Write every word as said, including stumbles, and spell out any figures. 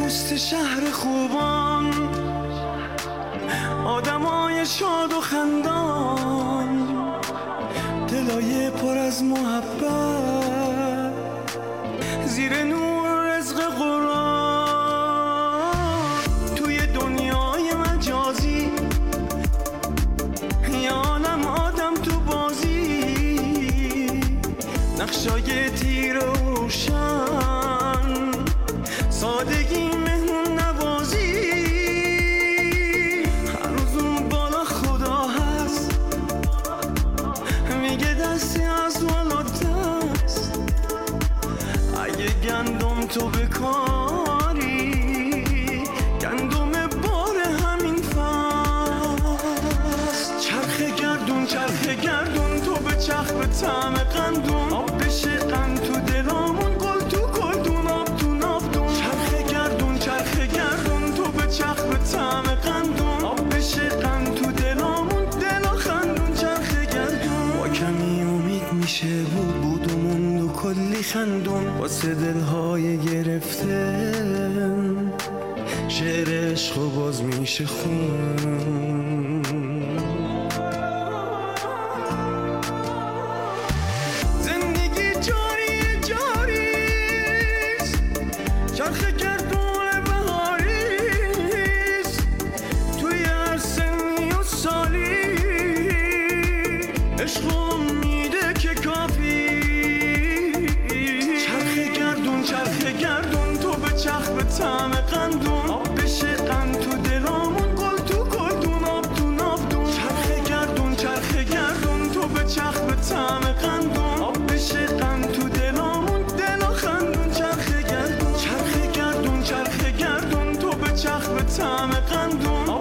دوست شهر خوبان، آدمای شاد و خندان، دلای پر از محبت زیر نور رزق قرآن. توی دنیای مجازی یه عالم آدم تو بازی، نقشای تیر و روشن، سادگی مهمون نوازی. هر روز اون بالا خدا هست، میگه دستی از والا دست. اگه گندم تو بکاری، گندم بار همین فصل. چرخ گردون چرخ گردون، تو به چرخ به طعم قندون. آب بشه قند تو دلامون، گل تو گلدون، آب تو نافدون. چرخ گردون چرخ گردون، تو به چرخ به طعم قندون. آب بشه قند تو دلامون، دلا خندون. چرخ گردون با کمی امید میشه بود بود و موند و کلی خندون. واسه دلهای گرفته شعر عشق و باز میشه خون. زندگی جاری جاریست، چرخ گردون بهاریست. توی هر سنی و سالی عشق و امیده که کافی. چرخ گردون چرخ گردون، تو به چرخ به طعم قندون. آب بشه قند تو دلامون، گل تو گلدون، آب تو نافدون. چرخ گردون چرخ گردون، تو به چرخ به طعم قندون. آب بشه قند تو دلامون، دلا خندون. چرخ گردون چرخ گردون چرخ گردون، تو به چرخ به طعم قندون.